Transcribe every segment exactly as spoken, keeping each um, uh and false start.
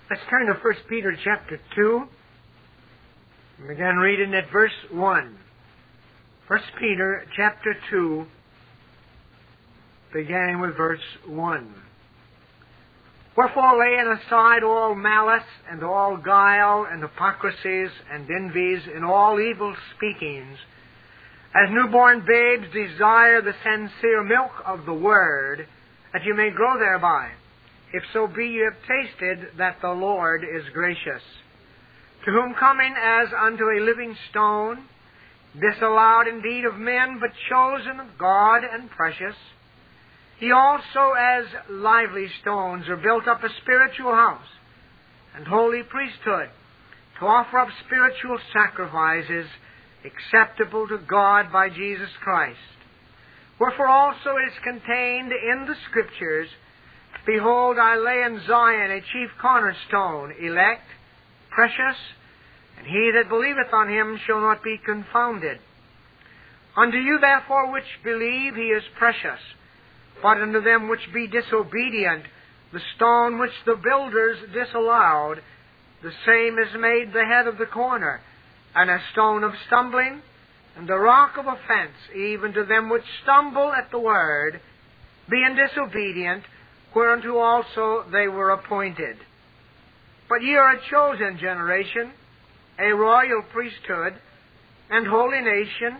Let's turn to First Peter chapter two. And begin reading at verse one. First Peter chapter two, beginning with verse one. Wherefore, laying aside all malice, and all guile, and hypocrisies, and envies, and all evil speakings, as newborn babes desire the sincere milk of the word, that you may grow thereby, if so be you have tasted that the Lord is gracious. To whom coming as unto a living stone, disallowed indeed of men, but chosen of God and precious, ye also as lively stones are built up a spiritual house, and holy priesthood, to offer up spiritual sacrifices acceptable to God by Jesus Christ. Wherefore also it is contained in the Scriptures, Behold, I lay in Zion a chief cornerstone, elect, precious, and he that believeth on him shall not be confounded. Unto you therefore which believe he is precious, but unto them which be disobedient, the stone which the builders disallowed, the same is made the head of the corner, and a stone of stumbling, and a rock of offense, even to them which stumble at the word, being disobedient, whereunto also they were appointed. But ye are a chosen generation, a royal priesthood, and holy nation,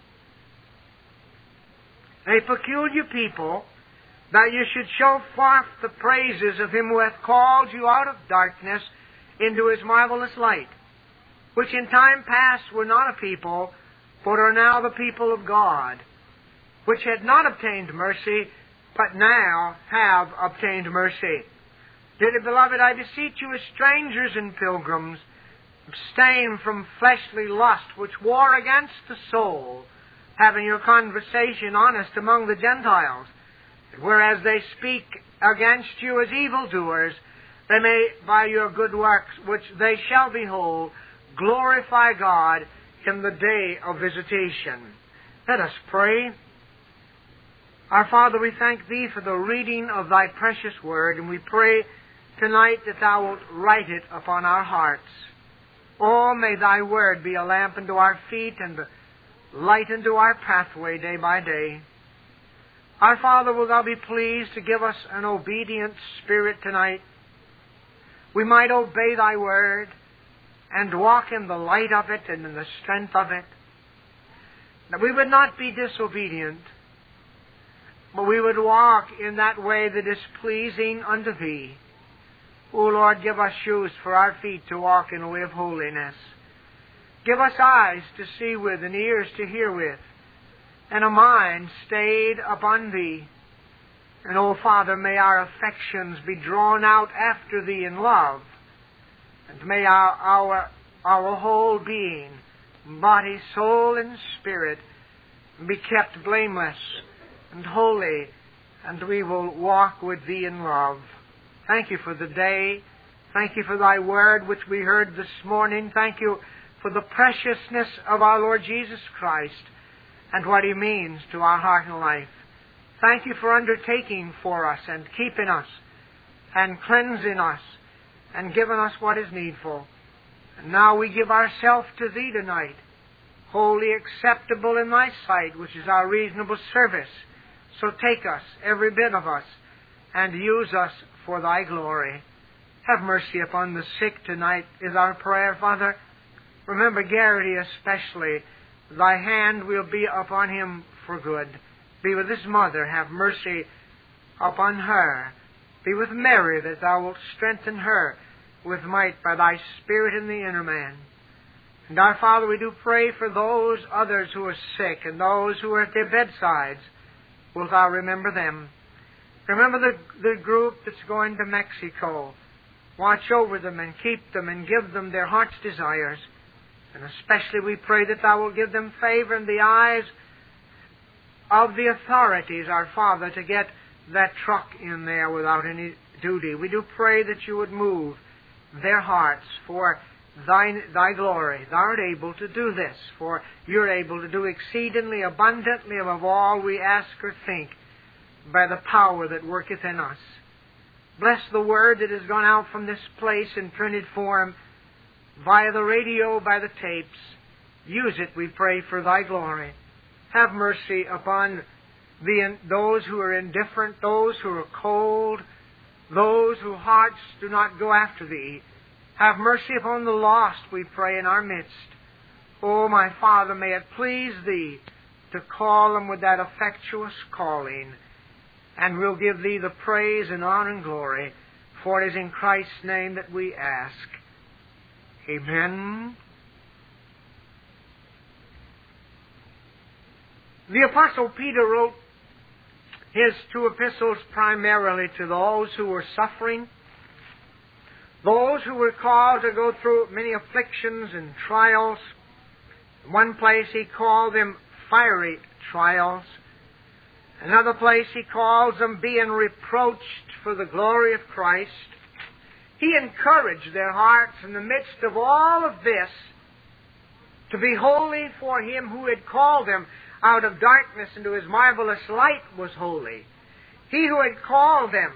a peculiar people, that ye should show forth the praises of him who hath called you out of darkness into his marvelous light, which in time past were not a people, but are now the people of God, which had not obtained mercy, but now have obtained mercy. Dearly beloved, I beseech you as strangers and pilgrims, abstain from fleshly lust which war against the soul, having your conversation honest among the Gentiles, that whereas they speak against you as evildoers, they may by your good works, which they shall behold, glorify God in the day of visitation. Let us pray. Our Father, we thank Thee for the reading of Thy precious Word, and we pray tonight that Thou wilt write it upon our hearts. Oh, may Thy Word be a lamp unto our feet and a light unto our pathway day by day. Our Father, will Thou be pleased to give us an obedient spirit tonight? We might obey Thy Word and walk in the light of it and in the strength of it. That we would not be disobedient, but we would walk in that way that is pleasing unto Thee. O Lord, give us shoes for our feet to walk in a way of holiness. Give us eyes to see with and ears to hear with, and a mind stayed upon Thee. And, O Father, may our affections be drawn out after Thee in love, and may our, our, our whole being, body, soul, and spirit, be kept blameless and holy, and we will walk with Thee in love. Thank You for the day. Thank You for Thy Word which we heard this morning. Thank You for the preciousness of our Lord Jesus Christ and what He means to our heart and life. Thank You for undertaking for us and keeping us and cleansing us and giving us what is needful. And now we give ourselves to Thee tonight, wholly acceptable in Thy sight, which is our reasonable service. So take us, every bit of us, and use us for Thy glory. Have mercy upon the sick tonight is our prayer, Father. Remember Garrity especially. Thy hand will be upon him for good. Be with his mother. Have mercy upon her. Be with Mary, that Thou wilt strengthen her with might by Thy Spirit in the inner man. And our Father, we do pray for those others who are sick and those who are at their bedsides. Wilt Thou remember them? Remember the, the group that's going to Mexico. Watch over them and keep them and give them their heart's desires. And especially we pray that Thou wilt give them favor in the eyes of the authorities, our Father, to get that truck in there without any duty. We do pray that You would move their hearts for Thy, thy glory. Thou art able to do this, for You're able to do exceedingly abundantly above all we ask or think by the power that worketh in us. Bless the word that has gone out from this place in printed form, via the radio, by the tapes. Use it, we pray, for Thy glory. Have mercy upon the, those who are indifferent, those who are cold, those whose hearts do not go after Thee. Have mercy upon the lost, we pray, in our midst. Oh, my Father, may it please Thee to call them with that effectuous calling. And we'll give Thee the praise and honor and glory, for it is in Christ's name that we ask. Amen. The Apostle Peter wrote his two epistles primarily to those who were suffering, those who were called to go through many afflictions and trials. In one place he called them fiery trials. Another place he calls them being reproached for the glory of Christ. He encouraged their hearts in the midst of all of this to be holy, for Him who had called them out of darkness into His marvelous light was holy. He who had called them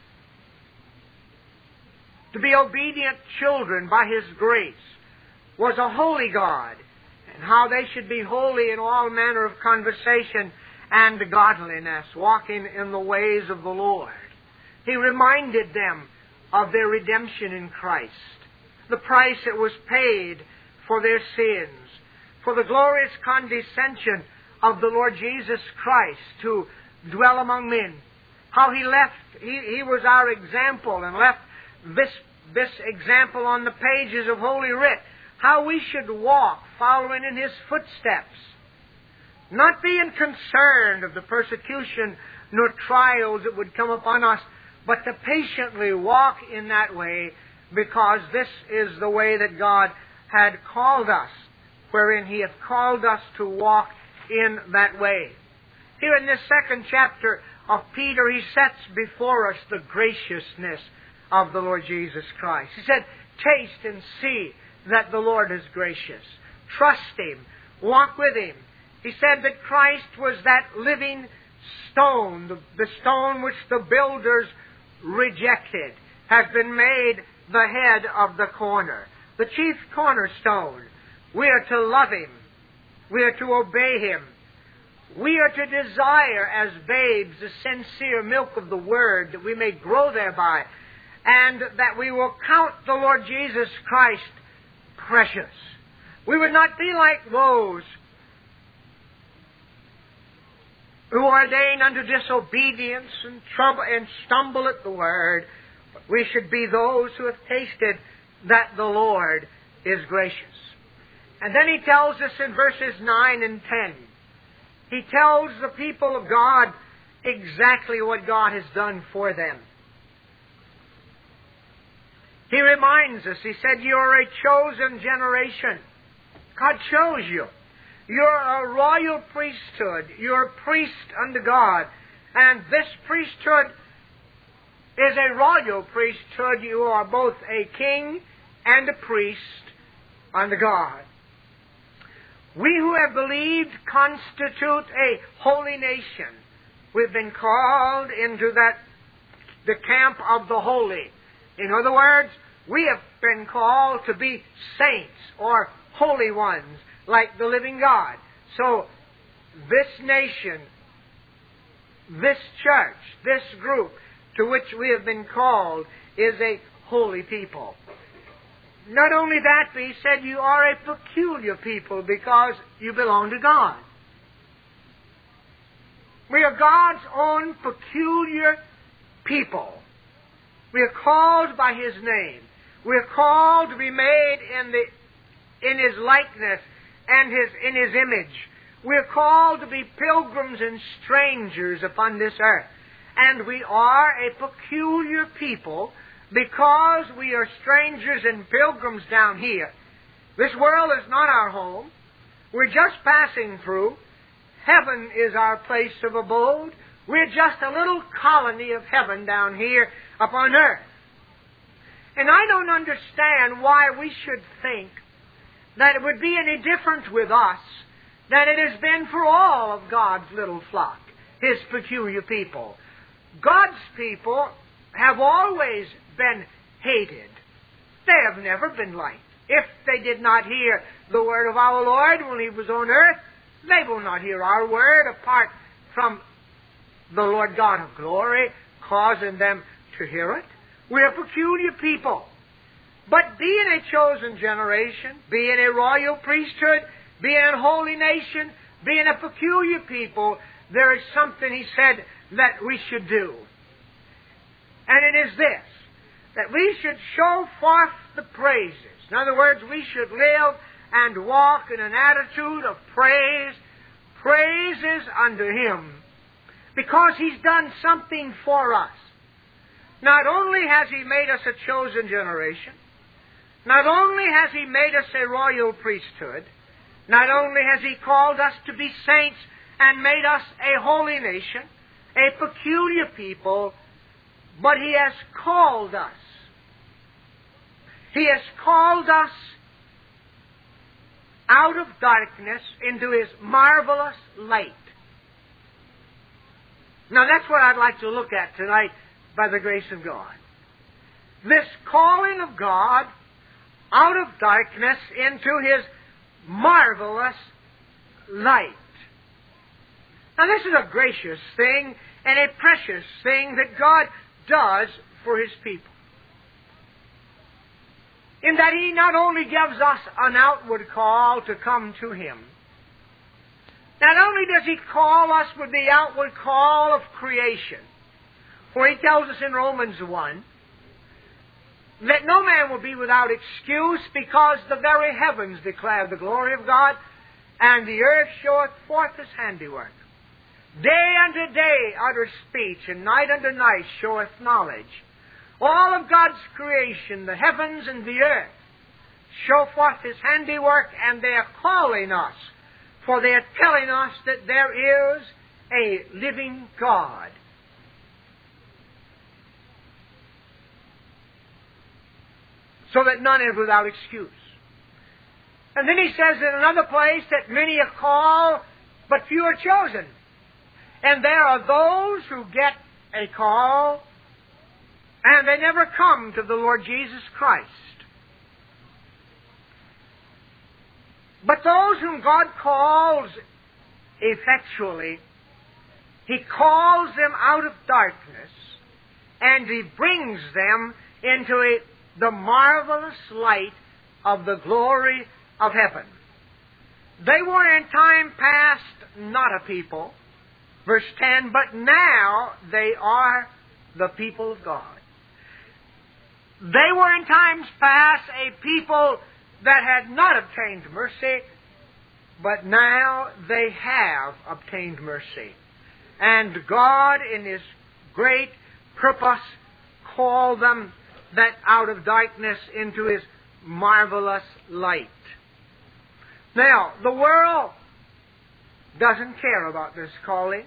to be obedient children by His grace was a holy God, and how they should be holy in all manner of conversation and godliness, walking in the ways of the Lord. He reminded them of their redemption in Christ, the price that was paid for their sins, for the glorious condescension of the Lord Jesus Christ to dwell among men. How He left, He, he was our example and left this, this example on the pages of Holy Writ. How we should walk following in His footsteps, not being concerned of the persecution nor trials that would come upon us, but to patiently walk in that way, because this is the way that God had called us, wherein He hath called us to walk in that way. Here in this second chapter of Peter, he sets before us the graciousness of the Lord Jesus Christ. He said, taste and see that the Lord is gracious. Trust Him. Walk with Him. He said that Christ was that living stone, the, the stone which the builders rejected, has been made the head of the corner, the chief cornerstone. We are to love Him. We are to obey Him. We are to desire as babes the sincere milk of the Word, that we may grow thereby, and that we will count the Lord Jesus Christ precious. We would not be like those who ordain unto disobedience and trouble and stumble at the Word. But we should be those who have tasted that the Lord is gracious. And then he tells us in verses nine and ten, he tells the people of God exactly what God has done for them. He reminds us, he said, you are a chosen generation. God chose you. You're a royal priesthood. You're a priest unto God. And this priesthood is a royal priesthood. You are both a king and a priest unto God. We who have believed constitute a holy nation. We've been called into that, the camp of the holy. In other words, we have been called to be saints or holy ones, like the living God. So, this nation, this church, this group to which we have been called is a holy people. Not only that, but he said you are a peculiar people because you belong to God. We are God's own peculiar people. We are called by His name. We are called to be made in the in His likeness and His in His image. We are called to be pilgrims and strangers upon this earth. And we are a peculiar people because we are strangers and pilgrims down here. This world is not our home. We're just passing through. Heaven is our place of abode. We're just a little colony of heaven down here upon earth. And I don't understand why we should think that it would be any different with us than it has been for all of God's little flock, His peculiar people. God's people have always been hated. They have never been liked. If they did not hear the word of our Lord when He was on earth, they will not hear our word apart from the Lord God of glory causing them to hear it. We're a peculiar people. But being a chosen generation, being a royal priesthood, being a holy nation, being a peculiar people, there is something He said that we should do. And it is this, that we should show forth the praises. In other words, we should live and walk in an attitude of praise, praises unto Him, because He's done something for us. Not only has He made us a chosen generation, not only has He made us a royal priesthood, not only has He called us to be saints and made us a holy nation, a peculiar people, but He has called us. He has called us out of darkness into His marvelous light. Now that's what I'd like to look at tonight by the grace of God. This calling of God out of darkness into His marvelous light. Now this is a gracious thing and a precious thing that God does for His people. In that He not only gives us an outward call to come to Him, not only does He call us with the outward call of creation, for He tells us in Romans one, that no man will be without excuse, because the very heavens declare the glory of God, and the earth showeth forth His handiwork. Day unto day utter speech, and night unto night showeth knowledge. All of God's creation, the heavens and the earth, show forth His handiwork, and they are calling us, for they are telling us that there is a living God. So that none is without excuse. And then He says in another place that many are called, but few are chosen. And there are those who get a call, and they never come to the Lord Jesus Christ. But those whom God calls effectually, He calls them out of darkness, and He brings them into a, the marvelous light of the glory of heaven. They were in time past not a people, verse ten, but now they are the people of God. They were in times past a people that had not obtained mercy, but now they have obtained mercy. And God, in His great purpose, called them that out of darkness into His marvelous light. Now, the world doesn't care about this calling,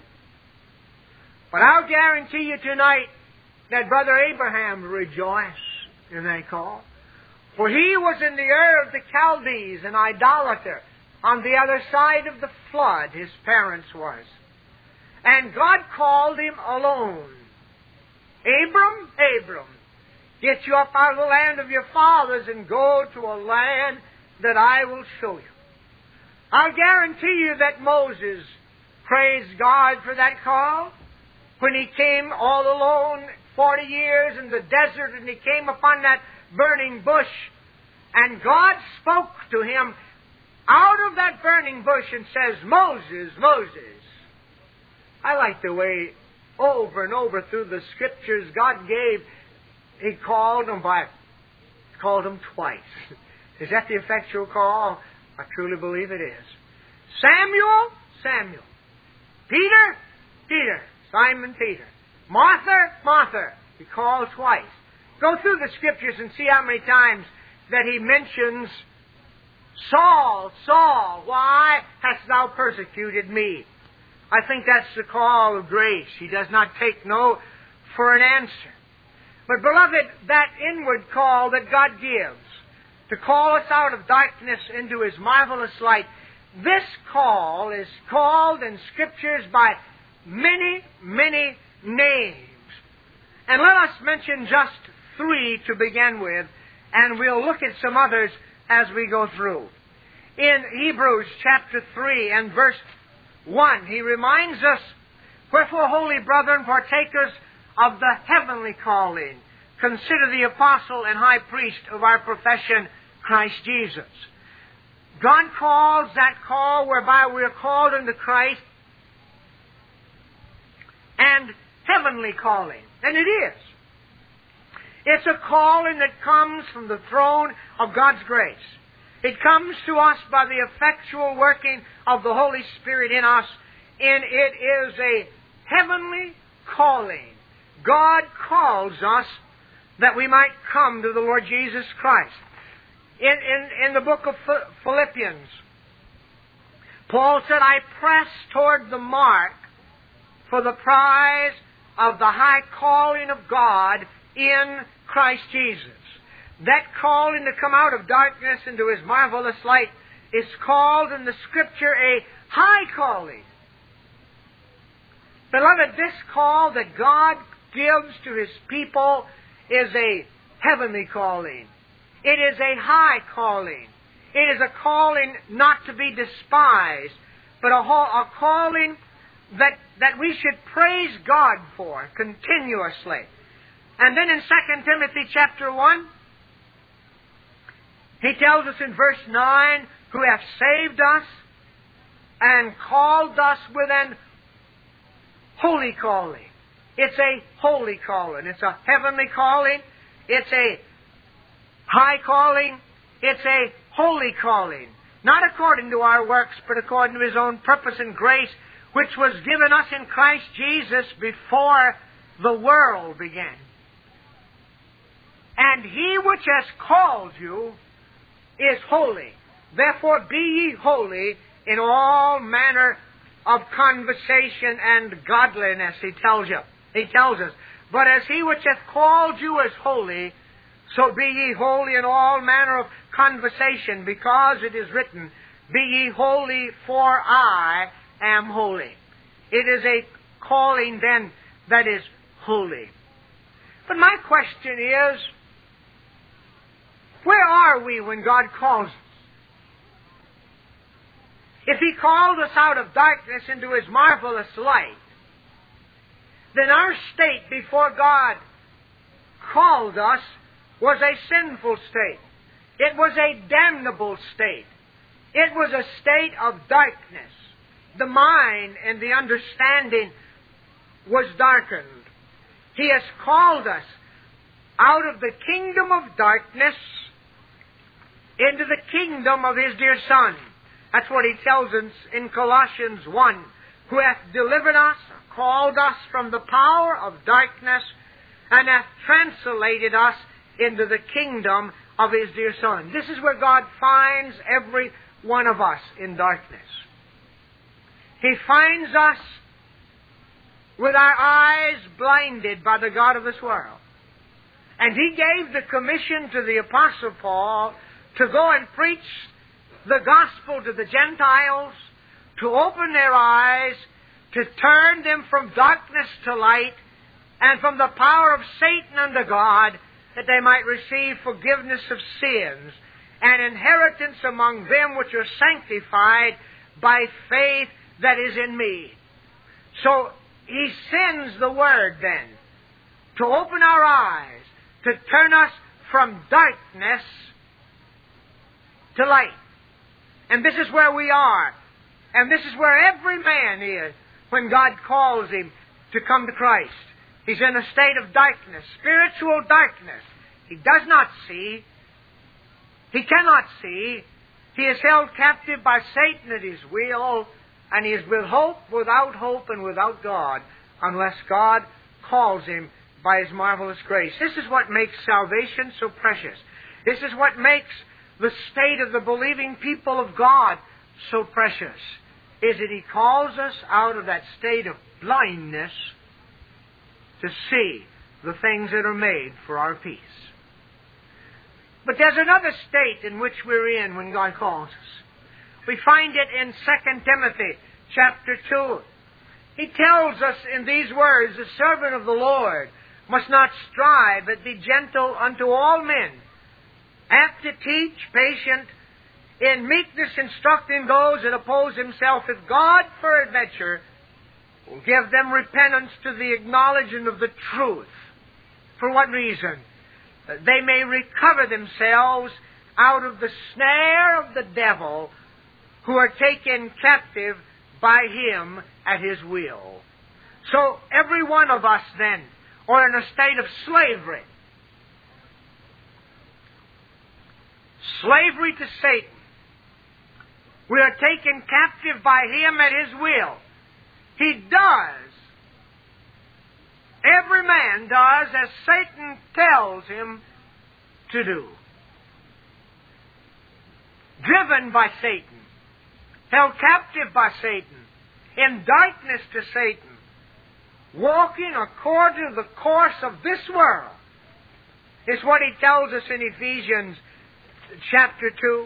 but I'll guarantee you tonight that Brother Abraham rejoiced in that call. For he was in the Ur of the Chaldees, an idolater, on the other side of the flood, his parents was. And God called him alone. Abram, Abram, get you up out of the land of your fathers and go to a land that I will show you. I'll guarantee you that Moses praised God for that call when he came all alone forty years in the desert, and he came upon that burning bush, and God spoke to him out of that burning bush and says, Moses, Moses. I like the way over and over through the Scriptures God gave, He called him by, called him twice. Is that the effectual call? I truly believe it is. Samuel, Samuel. Peter, Peter. Simon Peter. Martha, Martha. He called twice. Go through the Scriptures and see how many times that He mentions Saul, Saul, why hast thou persecuted me? I think that's the call of grace. He does not take no for an answer. But beloved, that inward call that God gives to call us out of darkness into His marvelous light, this call is called in Scriptures by many, many names. And let us us mention just three to begin with, and we'll look at some others as we go through. In Hebrews chapter three and verse one, he reminds us, "Wherefore, holy brethren, partakers of the heavenly calling, consider the apostle and high priest of our profession, Christ Jesus." God calls that call whereby we are called unto Christ and heavenly calling. And it is. It's a calling that comes from the throne of God's grace. It comes to us by the effectual working of the Holy Spirit in us, and it is a heavenly calling. God calls us that we might come to the Lord Jesus Christ. In, in, in the book of Philippians, Paul said, "I press toward the mark for the prize of the high calling of God in Christ Jesus." That calling to come out of darkness into His marvelous light is called in the Scripture a high calling. Beloved, this call that God gives to His people is a heavenly calling. It is a high calling. It is a calling not to be despised, but a, a calling that, that we should praise God for continuously. And then in Second Timothy chapter one, he tells us in verse nine, "Who hath saved us and called us with an holy calling." It's a holy calling. It's a heavenly calling. It's a high calling. It's a holy calling. Not according to our works, but according to His own purpose and grace, which was given us in Christ Jesus before the world began. "And He which has called you is holy. Therefore be ye holy in all manner of conversation and godliness," He tells you. He tells us, "But as He which hath called you is holy, so be ye holy in all manner of conversation, because it is written, Be ye holy, for I am holy." It is a calling then that is holy. But my question is, where are we when God calls us? If He called us out of darkness into His marvelous light, then our state before God called us was a sinful state. It was a damnable state. It was a state of darkness. The mind and the understanding was darkened. He has called us out of the kingdom of darkness into the kingdom of His dear Son. That's what He tells us in Colossians one, "Who hath delivered us, called us from the power of darkness, and hath translated us into the kingdom of His dear Son." This is where God finds every one of us in darkness. He finds us with our eyes blinded by the god of this world. And He gave the commission to the Apostle Paul to go and preach the gospel to the Gentiles, to open their eyes, to turn them from darkness to light, and from the power of Satan unto God, that they might receive forgiveness of sins and inheritance among them which are sanctified by faith that is in me. So He sends the Word then to open our eyes, to turn us from darkness to light. And this is where we are. And this is where every man is when God calls him to come to Christ. He's in a state of darkness, spiritual darkness. He does not see. He cannot see. He is held captive by Satan at his will, and he is with hope, without hope, and without God, unless God calls him by His marvelous grace. This is what makes salvation so precious. This is what makes the state of the believing people of God so precious, is that He calls us out of that state of blindness to see the things that are made for our peace. But there's another state in which we're in when God calls us. We find it in Second Timothy chapter two. He tells us in these words, "The servant of the Lord, must not strive, but be gentle unto all men, apt to teach, patient, in meekness instructing those that oppose himself, if God peradventure will give them repentance to the acknowledging of the truth. For what reason? That they may recover themselves out of the snare of the devil, who are taken captive by him at his will. So every one of us then are in a state of slavery. Slavery to Satan. We are taken captive by him at his will. He does. Every man does as Satan tells him to do. Driven by Satan. Held captive by Satan. In darkness to Satan. Walking according to the course of this world. It's what he tells us in Ephesians chapter two.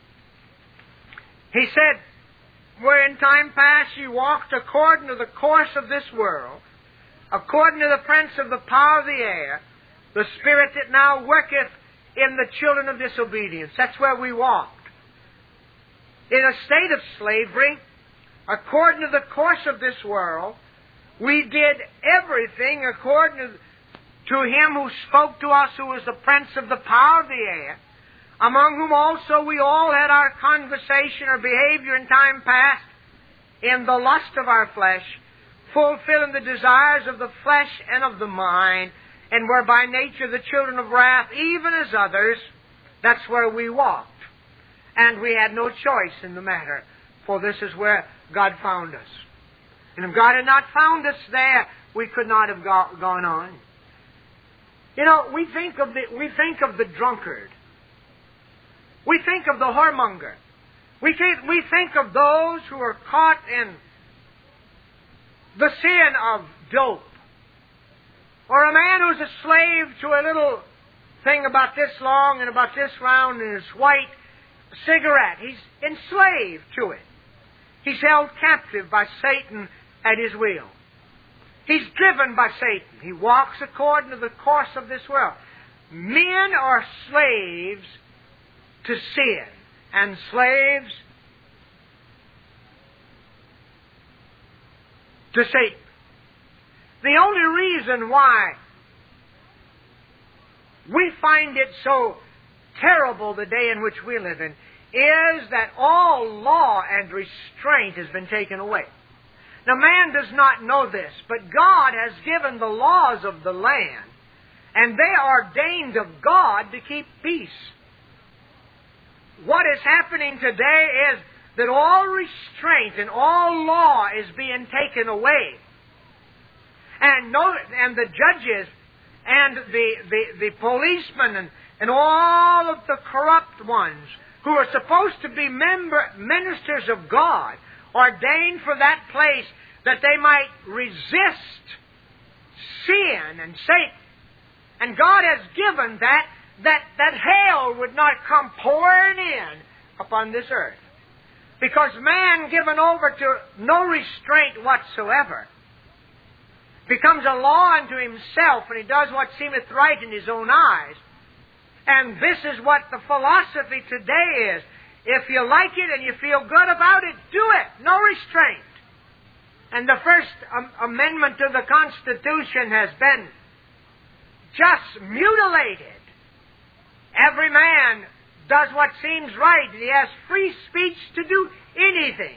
He said, where in time past ye walked according to the course of this world, according to the prince of the power of the air, the spirit that now worketh in the children of disobedience. That's where we walked. In a state of slavery, according to the course of this world, we did everything according to, to him who spoke to us, who was the prince of the power of the air, among whom also we all had our conversation or behavior in time past in the lust of our flesh, fulfilling the desires of the flesh and of the mind, and were by nature the children of wrath, even as others. That's where we walked. And we had no choice in the matter, for this is where God found us. And if God had not found us there, we could not have go- gone on. You know, we think of the, we think of the drunkard. We think of the whoremonger. We think, we think of those who are caught in the sin of dope. Or a man who's a slave to a little thing about this long and about this round and his white cigarette. He's enslaved to it. He's held captive by Satan at his will. He's driven by Satan. He walks according to the course of this world. Men are slaves to sin, and slaves to Satan. The only reason why we find it so terrible the day in which we live in is that all law and restraint has been taken away. Now, man does not know this, but God has given the laws of the land, and they are ordained of God to keep peace. What is happening today is that all restraint and all law is being taken away. And, no, and the judges and the, the, the policemen and, and all of the corrupt ones who are supposed to be member, ministers of God, ordained for that place that they might resist sin and Satan. And God has given that, that, that hell would not come pouring in upon this earth. Because man given over to no restraint whatsoever becomes a law unto himself, and he does what seemeth right in his own eyes. And this is what the philosophy today is. If you like it and you feel good about it, do it. No restraint. And the first um, amendment to the Constitution has been just mutilated. Every man does what seems right. He has free speech to do anything.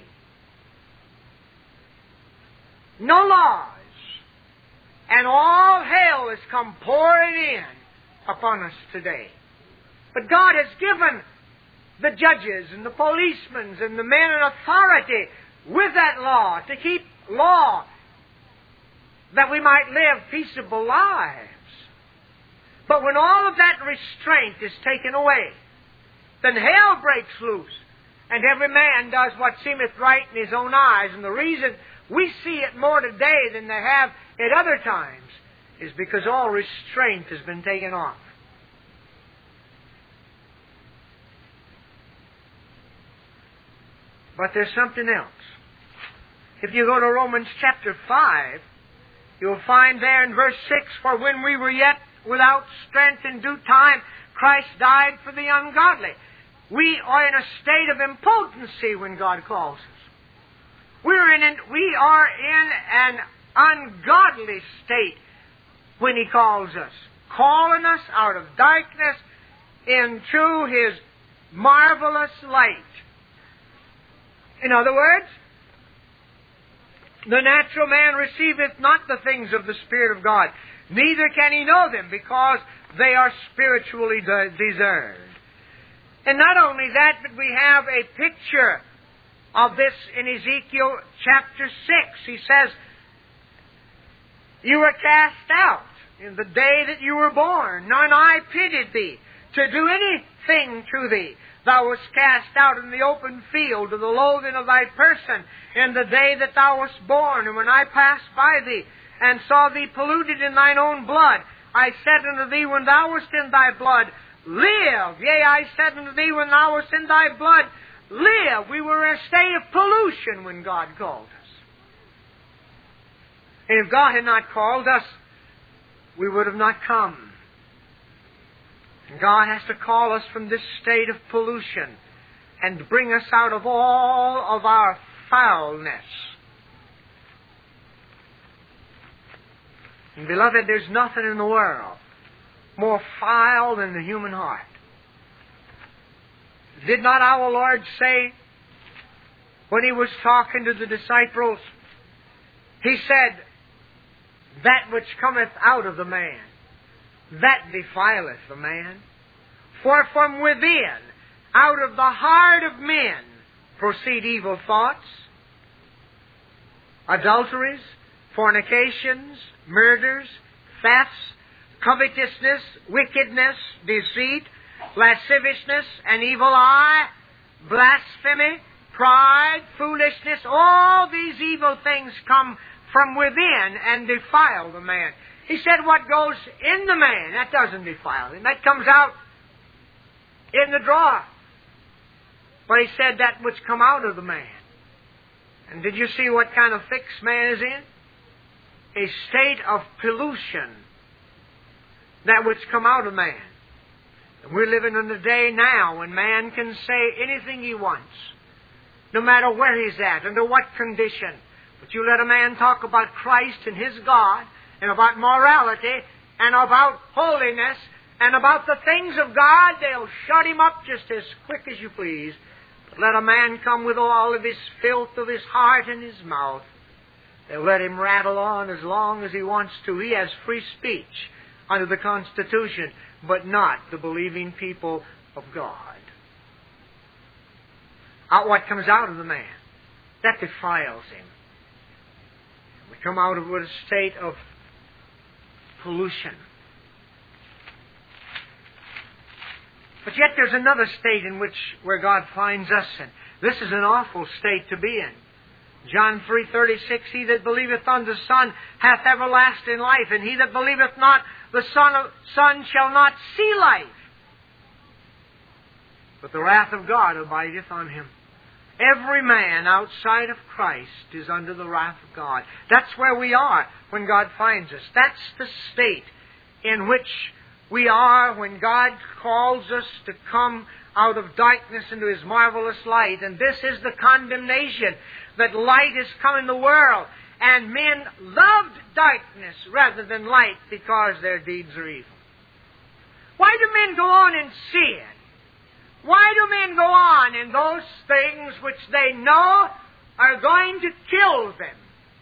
No laws. And all hell has come pouring in upon us today. But God has given the judges and the policemen and the men in authority with that law to keep law that we might live peaceable lives. But when all of that restraint is taken away, then hell breaks loose, and every man does what seemeth right in his own eyes. And the reason we see it more today than they have at other times is because all restraint has been taken off. But there's something else. If you go to Romans chapter five, You'll find there in verse six, for when we were yet without strength in due time, Christ died for the ungodly. We are in a state of impotency when God calls us. We're in an, we are in an ungodly state when He calls us, calling us out of darkness into His marvelous light. In other words, the natural man receiveth not the things of the Spirit of God, neither can he know them, because they are spiritually discerned. And not only that, but we have a picture of this in Ezekiel chapter six. He says, you were cast out in the day that you were born. None eye pitied thee to do anything to thee. Thou wast cast out in the open field to the loathing of thy person in the day that thou wast born. And when I passed by thee and saw thee polluted in thine own blood, I said unto thee when thou wast in thy blood, live. Yea, I said unto thee when thou wast in thy blood, live. We were in a state of pollution when God called us. And if God had not called us, we would have not come. And God has to call us from this state of pollution and bring us out of all of our foulness. And beloved, there's nothing in the world more foul than the human heart. Did not our Lord say, when He was talking to the disciples, He said, that which cometh out of the man, that defileth the man. For from within, out of the heart of men, proceed evil thoughts, adulteries, fornications, murders, thefts, covetousness, wickedness, deceit, lasciviousness, an evil eye, blasphemy, pride, foolishness. All these evil things come from within and defile the man. He said what goes in the man, that doesn't defile him. That comes out in the drawer. But He said that which come out of the man. And did you see what kind of fix man is in? A state of pollution. That which come out of man. And we're living in a day now when man can say anything he wants, no matter where he's at, under what condition. But you let a man talk about Christ and His God, and about morality, and about holiness, and about the things of God, they'll shut him up just as quick as you please. But let a man come with all of his filth of his heart in his mouth, they'll let him rattle on as long as he wants to. He has free speech under the Constitution, but not the believing people of God. Out what comes out of the man, that defiles him. We come out of a state of pollution. But yet there's another state in which where God finds us, and this is an awful state to be in. John three thirty-six, he that believeth on the Son hath everlasting life, and he that believeth not the Son, of, Son shall not see life, but the wrath of God abideth on him. Every man outside of Christ is under the wrath of God. That's where we are when God finds us. That's the state in which we are when God calls us to come out of darkness into His marvelous light. And this is the condemnation, that light has come in the world, and men loved darkness rather than light because their deeds are evil. Why do men go on in sin? Why do men go on in those things which they know are going to kill them?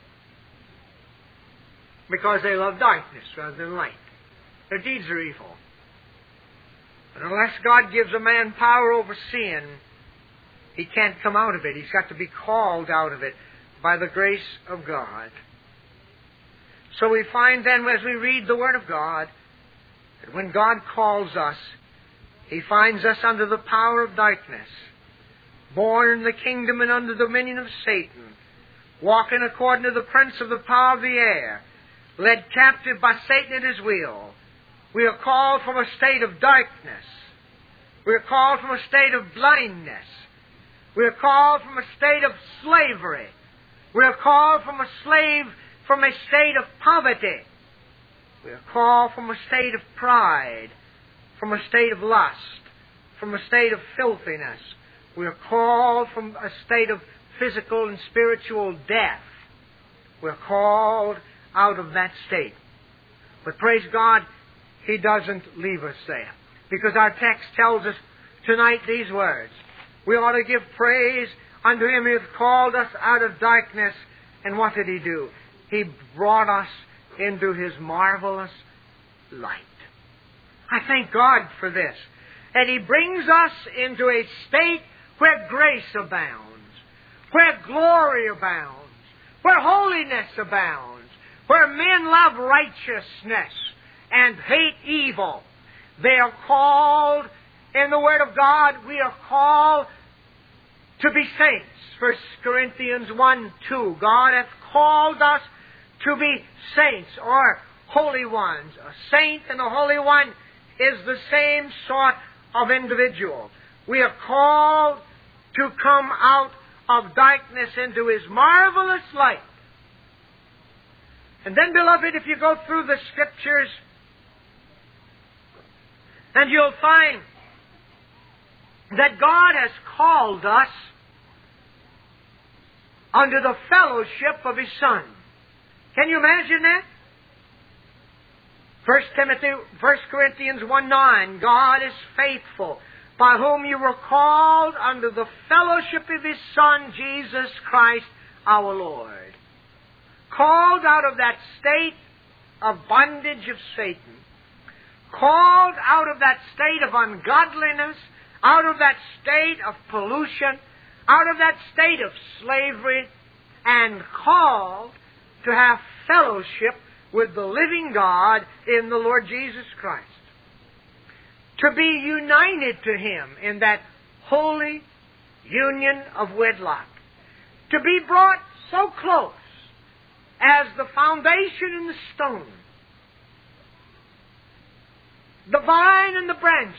Because they love darkness rather than light. Their deeds are evil. But unless God gives a man power over sin, he can't come out of it. He's got to be called out of it by the grace of God. So we find then, as we read the Word of God, that when God calls us, He finds us under the power of darkness, born in the kingdom and under the dominion of Satan, walking according to the prince of the power of the air, led captive by Satan at his will. We are called from a state of darkness. We are called from a state of blindness. We are called from a state of slavery. We are called from a slave from a state of poverty. We are called from a state of pride, from a state of lust, from a state of filthiness. We are called from a state of physical and spiritual death. We are called out of that state. But praise God, He doesn't leave us there. Because our text tells us tonight these words. We ought to give praise unto Him who hath called us out of darkness. And what did He do? He brought us into His marvelous light. I thank God for this. And He brings us into a state where grace abounds, where glory abounds, where holiness abounds, where men love righteousness and hate evil. They are called, in the Word of God, we are called to be saints. First Corinthians one two. God hath called us to be saints, or holy ones. A saint and a holy one is the same sort of individual. We are called to come out of darkness into His marvelous light. And then, beloved, if you go through the Scriptures, and you'll find that God has called us under the fellowship of His Son. Can you imagine that? First Timothy, First Corinthians one nine, God is faithful, by whom you were called under the fellowship of His Son, Jesus Christ our Lord. Called out of that state of bondage of Satan. Called out of that state of ungodliness, out of that state of pollution, out of that state of slavery, and called to have fellowship with the living God in the Lord Jesus Christ. To be united to Him in that holy union of wedlock. To be brought so close as the foundation and the stone, the vine and the branches,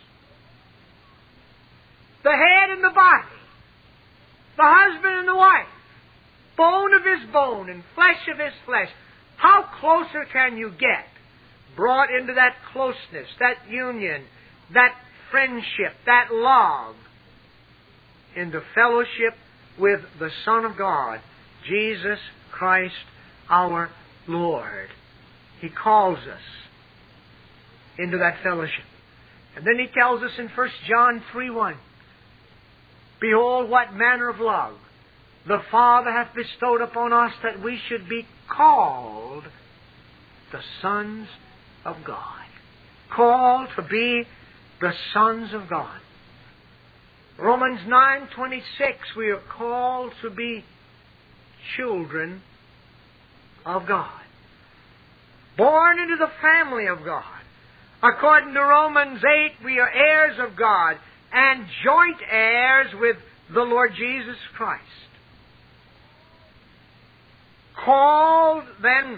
the head and the body, the husband and the wife, bone of his bone and flesh of his flesh. How closer can you get? Brought into that closeness, that union, that friendship, that love, into fellowship with the Son of God, Jesus Christ our Lord. He calls us into that fellowship. And then He tells us in First John three one, behold, what manner of love the Father hath bestowed upon us, that we should be called the sons of God. Called to be the sons of God. Romans nine twenty-six, we are called to be children of God. Born into the family of God. According to Romans eight, we are heirs of God and joint heirs with the Lord Jesus Christ. Called, then,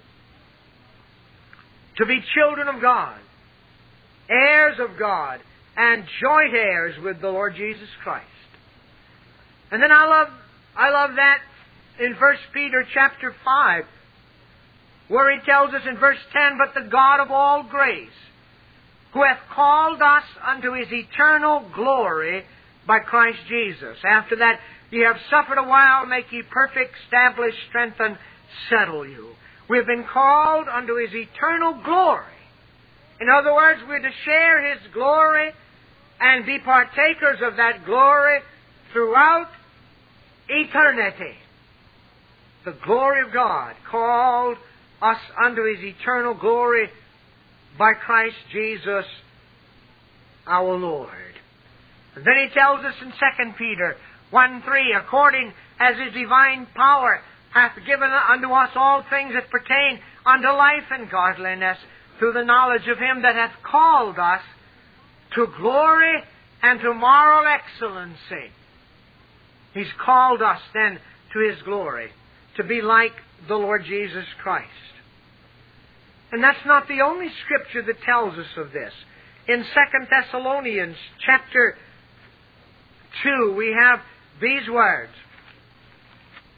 to be children of God, heirs of God, and joint heirs with the Lord Jesus Christ. And then I love, I love that in First Peter chapter five, where he tells us in verse ten, but the God of all grace, who hath called us unto His eternal glory by Christ Jesus. After that, ye have suffered a while, make ye perfect, establish, strengthen, settle you. We have been called unto His eternal glory. In other words, we're to share His glory and be partakers of that glory throughout eternity. The glory of God called us unto His eternal glory by Christ Jesus our Lord. And then he tells us in Second Peter one three, according as His divine power hath given unto us all things that pertain unto life and godliness, through the knowledge of Him that hath called us to glory and to moral excellency. He's called us then to His glory, to be like the Lord Jesus Christ. And that's not the only Scripture that tells us of this. In Second Thessalonians chapter two, we have these words.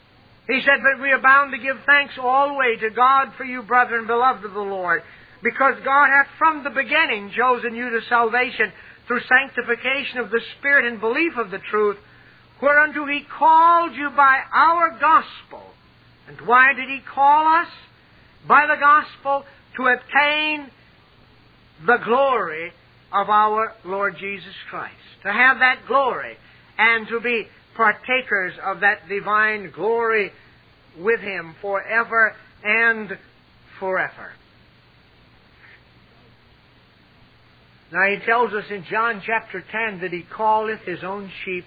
He said, but we are bound to give thanks always to God for you, brethren, beloved of the Lord, because God hath from the beginning chosen you to salvation through sanctification of the Spirit and belief of the truth, whereunto He called you by our gospel. And why did He call us? By the gospel, to obtain the glory of our Lord Jesus Christ. To have that glory and to be partakers of that divine glory with Him forever and forever. Now He tells us in John chapter ten that He calleth His own sheep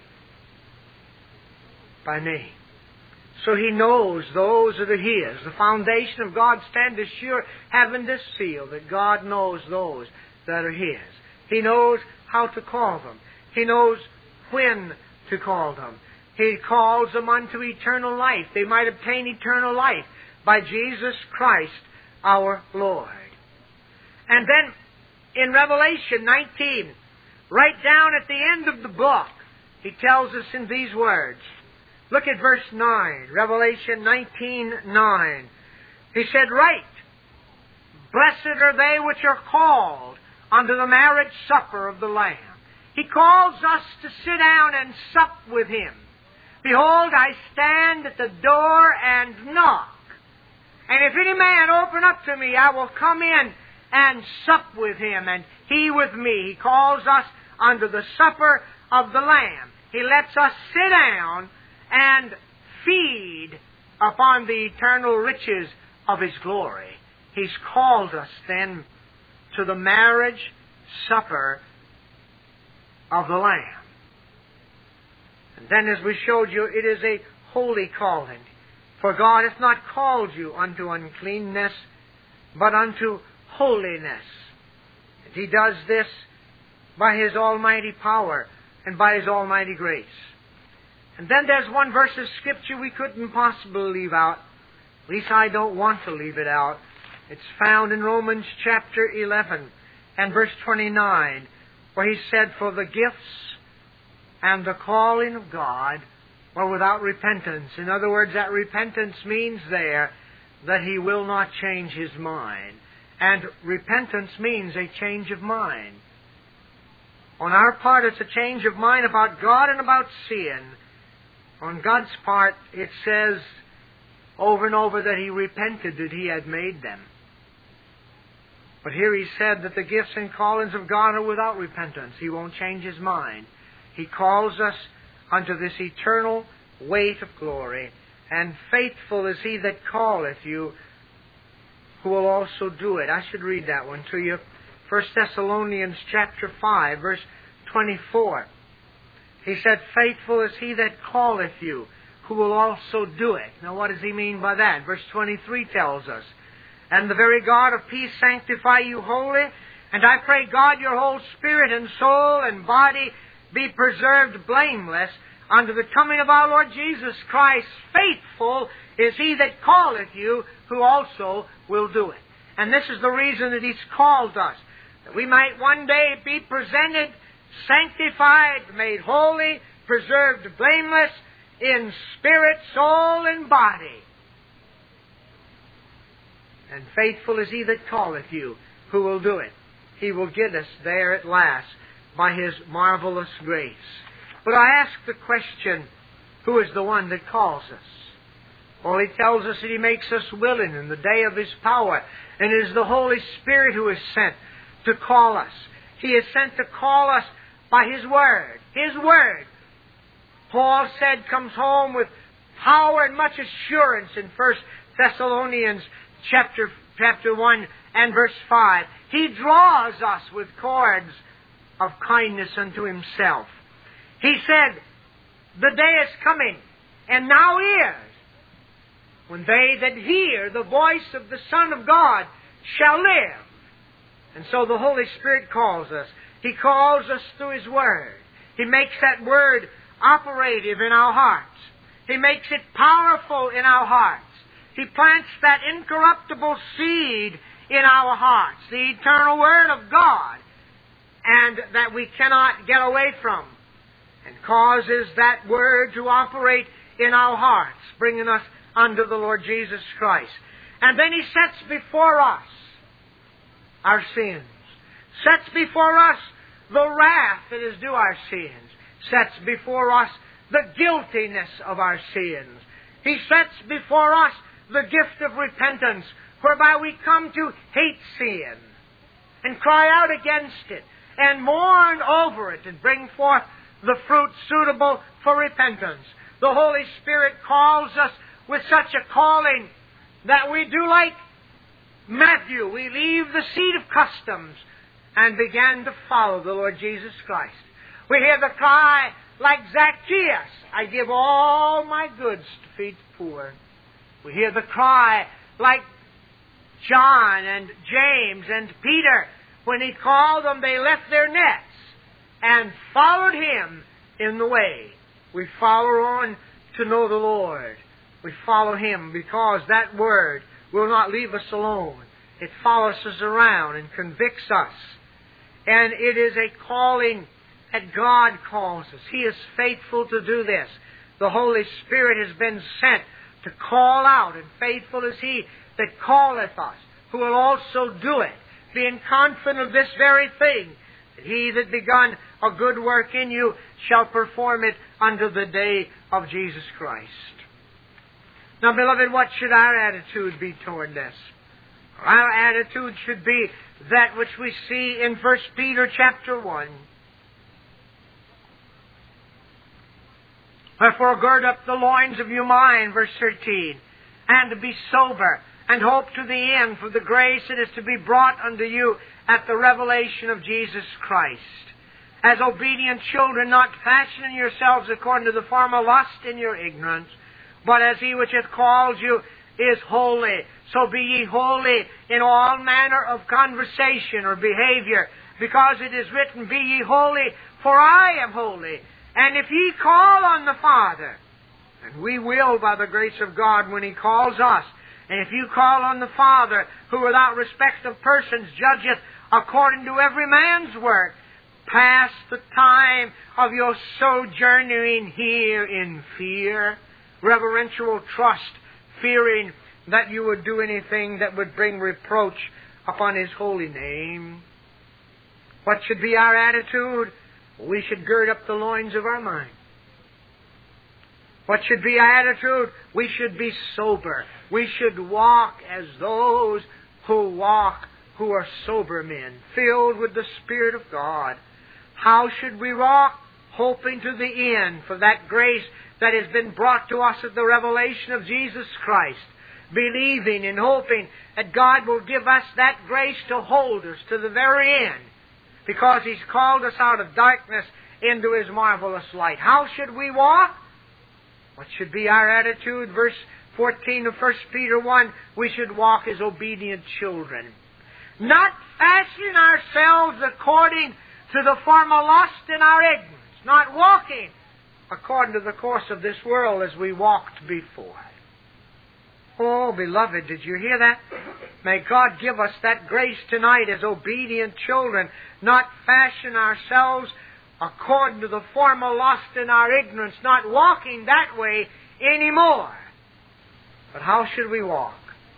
by name. So He knows those that are His. The foundation of God standeth sure, having this seal, that God knows those that are His. He knows how to call them. He knows when to call them. He calls them unto eternal life. They might obtain eternal life by Jesus Christ our Lord. And then in Revelation nineteen, right down at the end of the book, He tells us in these words. Look at verse nine, Revelation nineteen nine. He said, write, blessed are they which are called unto the marriage supper of the Lamb. He calls us to sit down and sup with Him. Behold, I stand at the door and knock. And if any man open up to me, I will come in and sup with him, and he with me. He calls us unto the supper of the Lamb. He lets us sit down and feed upon the eternal riches of His glory. He's called us then to the marriage supper of the Lamb. And then, as we showed you, it is a holy calling. For God hath not called you unto uncleanness, but unto holiness. And He does this by His almighty power and by His almighty grace. And then there's one verse of Scripture we couldn't possibly leave out. At least I don't want to leave it out. It's found in Romans chapter eleven and verse twenty-nine, where He said, for the gifts and the calling of God were without repentance. In other words, that repentance means there that He will not change His mind. And repentance means a change of mind. On our part, it's a change of mind about God and about sin. On God's part, it says over and over that He repented that He had made them. But here He said that the gifts and callings of God are without repentance. He won't change His mind. He calls us unto this eternal weight of glory. And faithful is He that calleth you, who will also do it. I should read that one to you. First Thessalonians chapter five, verse twenty-four. He said, faithful is He that calleth you, who will also do it. Now what does He mean by that? Verse twenty-three tells us, and the very God of peace sanctify you wholly, and I pray God your whole spirit and soul and body be preserved blameless unto the coming of our Lord Jesus Christ. Faithful is He that calleth you, who also will do it. And this is the reason that He's called us, that we might one day be presented, sanctified, made holy, preserved blameless in spirit, soul, and body. And faithful is He that calleth you, who will do it. He will get us there at last by His marvelous grace. But I ask the question, who is the one that calls us? Well, He tells us that He makes us willing in the day of His power. And it is the Holy Spirit who is sent to call us. He is sent to call us by His Word. His Word, Paul said, comes home with power and much assurance in First Thessalonians chapter, chapter one and verse five. He draws us with cords of kindness unto Himself. He said, the day is coming, and now is, when they that hear the voice of the Son of God shall live. And so the Holy Spirit calls us. He calls us through His Word. He makes that Word operative in our hearts. He makes it powerful in our hearts. He plants that incorruptible seed in our hearts, the eternal Word of God, and that we cannot get away from, and causes that Word to operate in our hearts, bringing us unto the Lord Jesus Christ. And then He sets before us our sins. Sets before us the wrath that is due our sins. Sets before us the guiltiness of our sins. He sets before us the gift of repentance, whereby we come to hate sin and cry out against it and mourn over it and bring forth the fruit suitable for repentance. The Holy Spirit calls us with such a calling that we do like Matthew. We leave the seat of customs and begin to follow the Lord Jesus Christ. We hear the cry like Zacchaeus, I give all my goods to feed the poor. We hear the cry like John and James and Peter. When He called them, they left their nets and followed Him in the way. We follow on to know the Lord. We follow Him because that Word will not leave us alone. It follows us around and convicts us. And it is a calling that God calls us. He is faithful to do this. The Holy Spirit has been sent to call out, and faithful is He that calleth us, who will also do it, being confident of this very thing, that He that begun a good work in you shall perform it unto the day of Jesus Christ. Now, beloved, what should our attitude be toward this? Our attitude should be that which we see in First Peter chapter one. Wherefore gird up the loins of your mind, verse thirteen, and be sober, and hope to the end for the grace that is to be brought unto you at the revelation of Jesus Christ. As obedient children, not fashioning yourselves according to the former lust in your ignorance, but as He which hath called you is holy, so be ye holy in all manner of conversation or behavior, because it is written, Be ye holy, for I am holy. And if ye call on the Father, and we will by the grace of God when He calls us, and if you call on the Father, who without respect of persons judgeth according to every man's work, pass the time of your sojourning here in fear, reverential trust, fearing that you would do anything that would bring reproach upon His holy name. What should be our attitude? We should gird up the loins of our mind. What should be our attitude? We should be sober. We should walk as those who walk, who are sober men, filled with the Spirit of God. How should we walk? Hoping to the end for that grace that has been brought to us at the revelation of Jesus Christ. Believing and hoping that God will give us that grace to hold us to the very end, because He's called us out of darkness into His marvelous light. How should we walk? What should be our attitude? Verse fourteen of First Peter one, we should walk as obedient children. Not fashioning ourselves according to the former lust in our ignorance. Not walking according to the course of this world as we walked before. Oh, beloved, did you hear that? May God give us that grace tonight as obedient children, not fashion ourselves according to the former lust in our ignorance, not walking that way anymore. But how should we walk?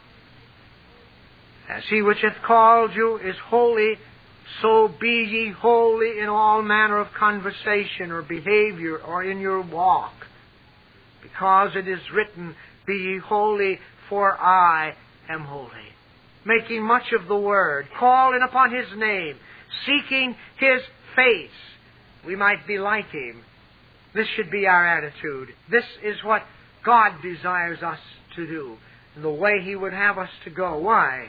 As He which hath called you is holy, so be ye holy in all manner of conversation or behavior or in your walk. Because it is written, Be ye holy, for I am holy. Making much of the Word, calling upon His name, seeking His face, we might be like Him. This should be our attitude. This is what God desires us to do, and the way He would have us to go. Why?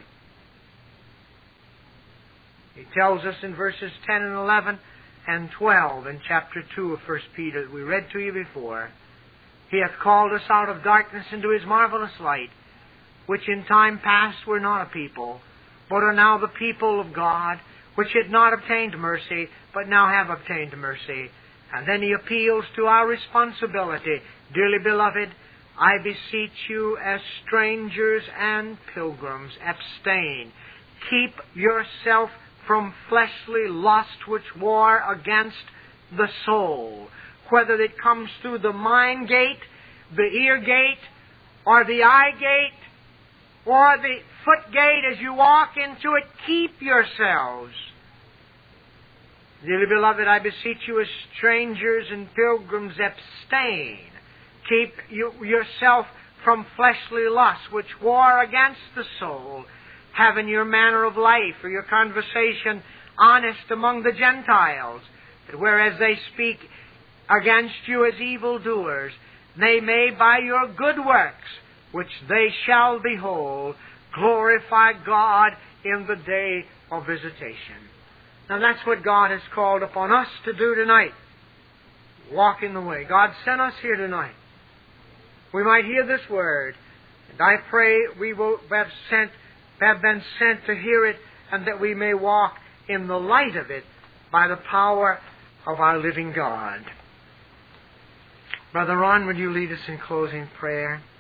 He tells us in verses ten and eleven and twelve in chapter two of First Peter that we read to you before. He hath called us out of darkness into His marvelous light, which in time past were not a people, but are now the people of God, which had not obtained mercy, but now have obtained mercy. And then He appeals to our responsibility. Dearly beloved, I beseech you as strangers and pilgrims, abstain. Keep yourself from fleshly lust which war against the soul, whether it comes through the mind gate, the ear gate, or the eye gate, or the foot gate as you walk into it, keep yourselves. Dearly beloved, I beseech you as strangers and pilgrims, abstain. Keep you, yourself from fleshly lusts which war against the soul. Having your manner of life or your conversation honest among the Gentiles, that whereas they speak against you as evildoers, they may by your good works, which they shall behold, glorify God in the day of visitation. Now that's what God has called upon us to do tonight. Walk in the way. God sent us here tonight. We might hear this word, and I pray we will have sent, have been sent to hear it, and that we may walk in the light of it by the power of our living God. Brother Ron, would you lead us in closing prayer?